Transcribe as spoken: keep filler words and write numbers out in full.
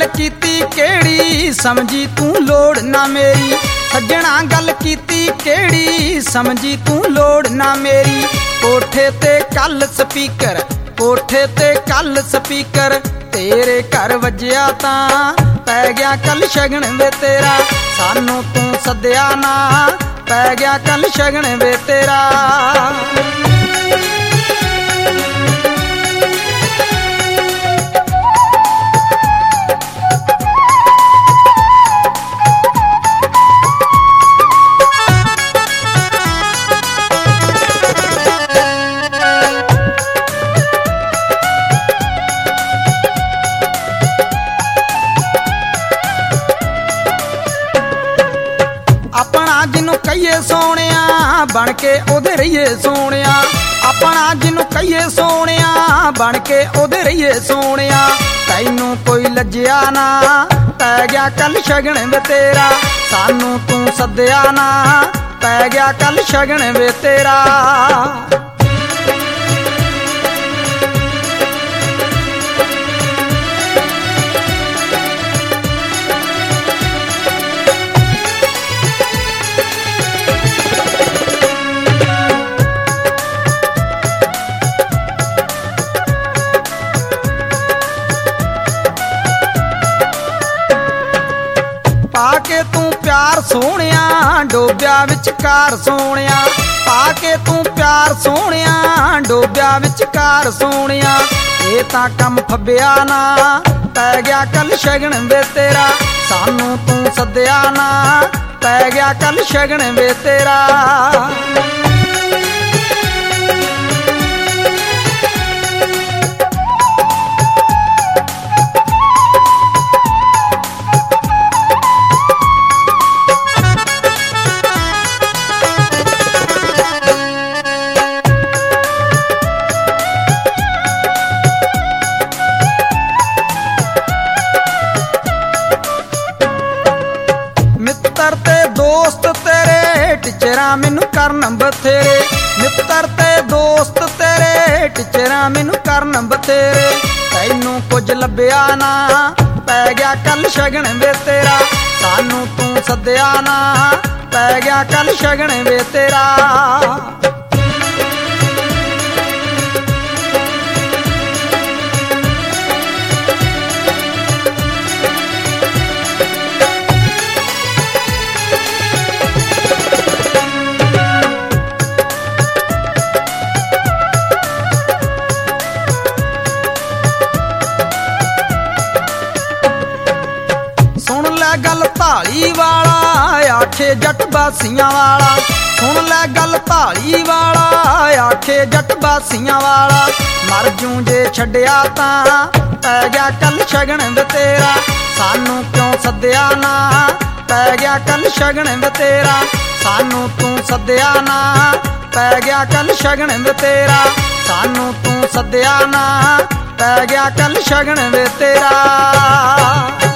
कीती केड़ी समझी तू लोड़ ना मेरी। सज्जणा गल कीती केड़ी समझी तू लोड़ ना मेरी। कोठे ते कल स्पीकर कोठे ते कल स्पीकर तेरे घर वज्जिया तां पै गया कल शगन वे तेरा। सानू तू सद्या ना पै गया कल शगन वे तेरा। अपना जिन्नू कहिए सोनिया बन के ओदे रहिए सोनिया। अपना जिन्नू कहिए सोनिया बन के ओदे रहिए सोनिया। तैनू कोई लज्जिया ना पै गया कल शगन वे तेरा। सानू तू सद्या ना पै गया कल शगन वे तेरा। पाके तू प्यार सोनिया डोबिया विचकार सोनिया। पाके तू प्यार सोनिया डोबिया विचकार सोनिया। ये तां कम फब्बिया ना पै गया कल शगन वे तेरा। सानू तू सद्या ना पै गया कल शगन वे तेरा। मित्र ते दोस्त तेरे टिचरा मैनू करन बथेरे। मित्र ते दोस्त तेरे टिचरा मैनू करन बथेरे। तैनू कुछ लभ्या ना पै गया कल शगन वे तेरा। सानू तू सद्या ना पै गया कल शगन वे तेरा। गल धाली वाला आखे जट बासियां वाला। सुन लै गल धाली वाला आखे जट बासियां वाला। मर जूं जे छड्डिया तां पै गया कल शगन वे तेरा। सानू क्यों सद्या ना पै गया कल शगन वे तेरा। सानू तू सद्या ना पै गया कल शगन वे तेरा। सानू तू सद्या ना पै गया कल शगन वे तेरा।